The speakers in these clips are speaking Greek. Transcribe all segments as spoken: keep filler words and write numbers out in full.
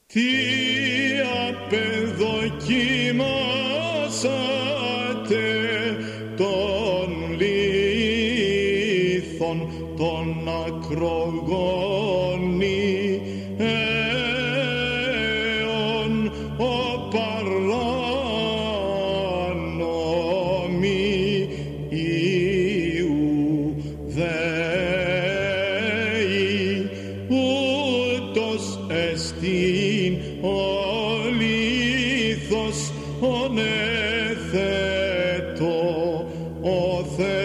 Τι απεδοκίμασατε των λίθων των ακρογωνιαίων, ο παράνομοι Ιουδαίοι, ούτως εστίν ο λίθος ονέθετο ο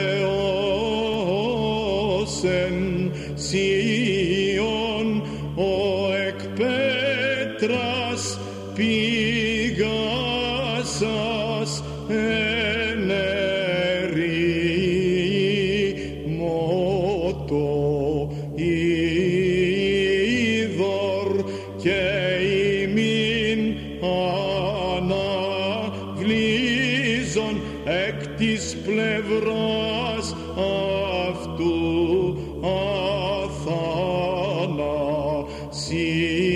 Θεός εν Σιών, ο εκ πέτρας πηγάσας εν ερήμωτο είδωρ και ημίν αναβλύζων εκ της πλευράς αυτού αθανασί.